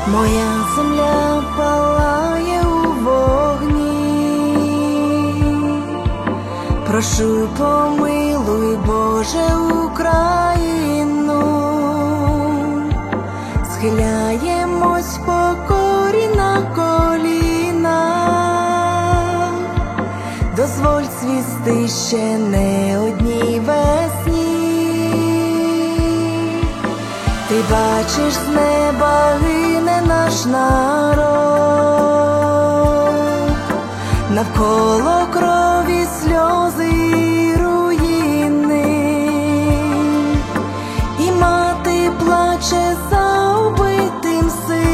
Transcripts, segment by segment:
Моя земля палає у вогні, прошу, помилуй, Боже, Україну. Схиляємось покорі на коліна, дозволь цвісти ще не одній весні. Ти бачиш, з неба гине наш народ, навколо крові, сльози і руїни, і мати плаче за убитим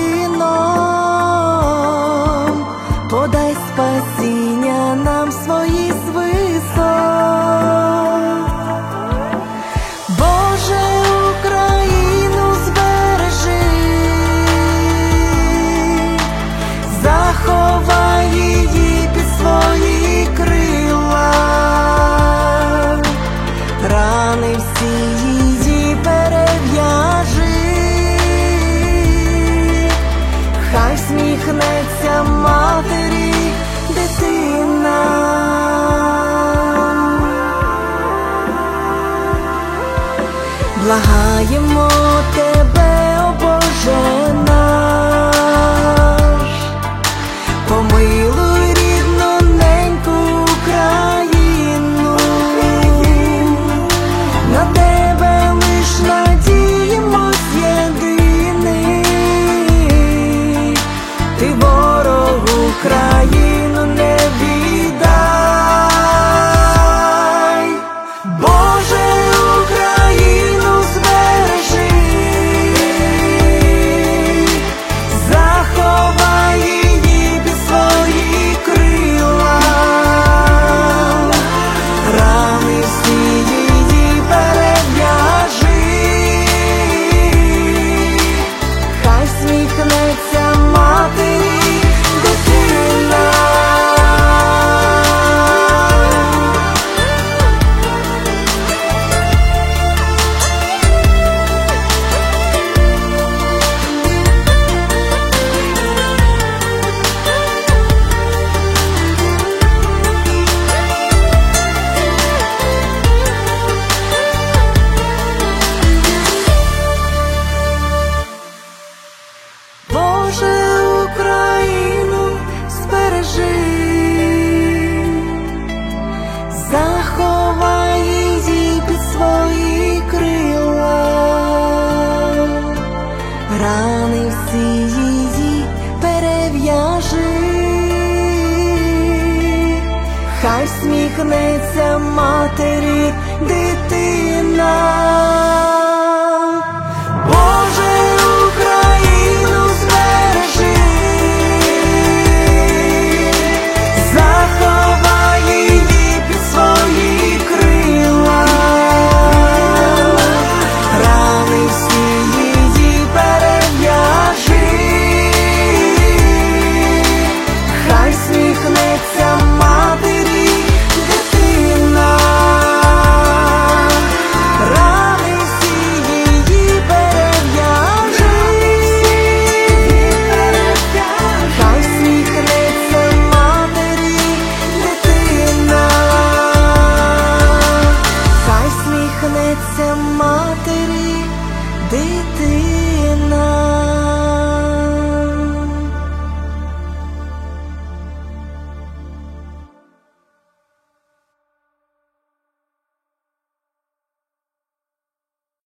сином. Подай спасіння нам свої з висот. Боже, Україну збережи, заховай її під свої крила, рани всі її перев'яжи, хай всміхнеться матері дитина. Благаємо тебе, о Боже наш, помилуй рідну неньку Україну. На тебе лиш надіємось єдиний, ти ворогу Україну не віддай. Боже, Україну збережи, заховай її під свої крила, рани всі її перев'яжи, хай сміхнеться матері дитина. Боже, Україну збережи, заховай її під свої крила, рани всі її перев'яжи, хай сміхнеться матері дитина. Боже, Україну збережи, заховай її під свої крила, рани всі її перев'яжи, хай сміхнеться матері дитина. Рани всі її перев'яжи, хай сміхнеться матері дитина, хай сміхнеться матері дитина.